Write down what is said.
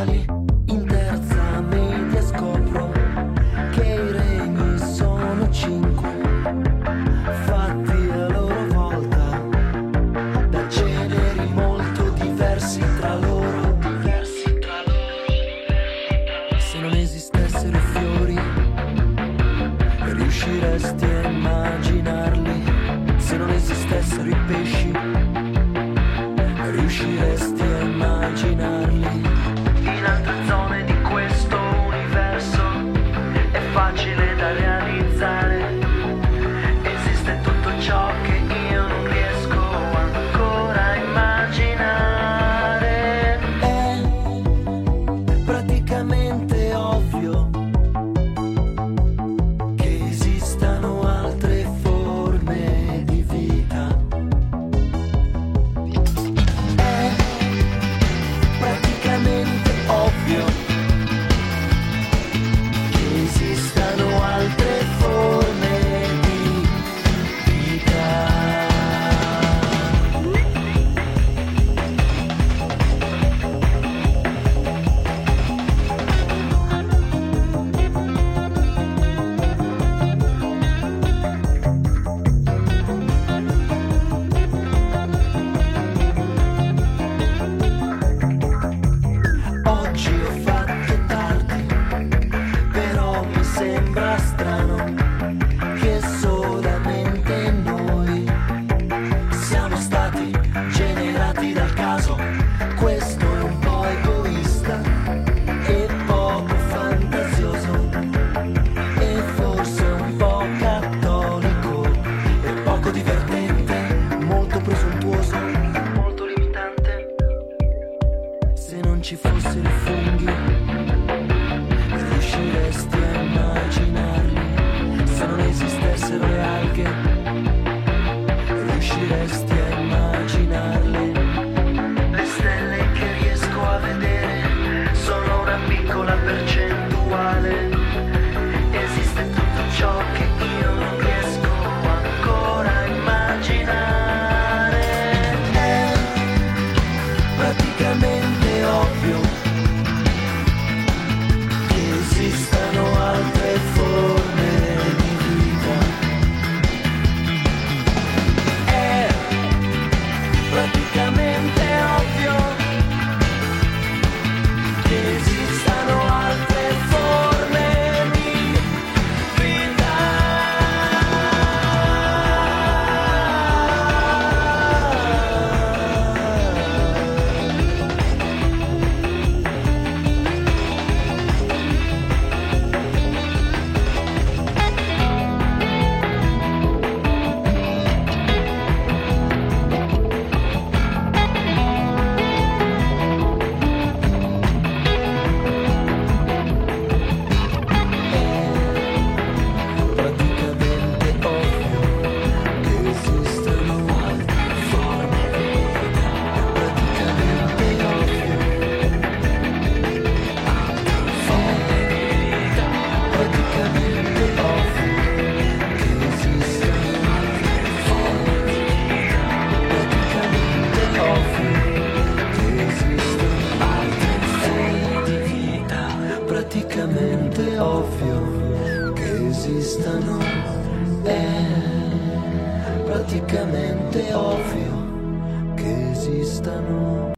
sociali. In terza media scopro che i regni sono 5, fatti a loro volta da generi molto diversi tra loro. Se non esistessero i fiori, riusciresti a immaginarli? Se non esistessero i pesci, riusciresti a immaginarli? In altre zone di questo universo è facile da realizzare. Esiste tutto ciò che io non riesco ancora a immaginare. È praticamente ovvio che esistano altre forme di vita. È praticamente ovvio che esistano altre forme di vita. Oggi ho fatto tardi, però mi sembra strano che solamente noi siamo stati generati dal caso. Questo è un po' egoista e poco fantasioso, e forse un po' cattolico e poco divertente, molto presuntuoso, molto limitante. Se non ci fossero i funghi, riusciresti a immaginarli? Se non esistessero le alghe, riusciresti a immaginarle? Le stelle che riesco a vedere sono una piccola percentuale. Esiste tutto ciò che io non riesco ancora a immaginare. È praticamente ovvio che esistano altre forme di vita. È praticamente ovvio che esistano altre forme di vita. Praticamente ovvio che esistano altre forme di vita. Praticamente ovvio altre forme di vita. Praticamente ovvio che esistano altre forme di vita. Praticamente ovvio che esistano altre forme di vita. Praticamente ovvio che esistano. È praticamente ovvio che esistano.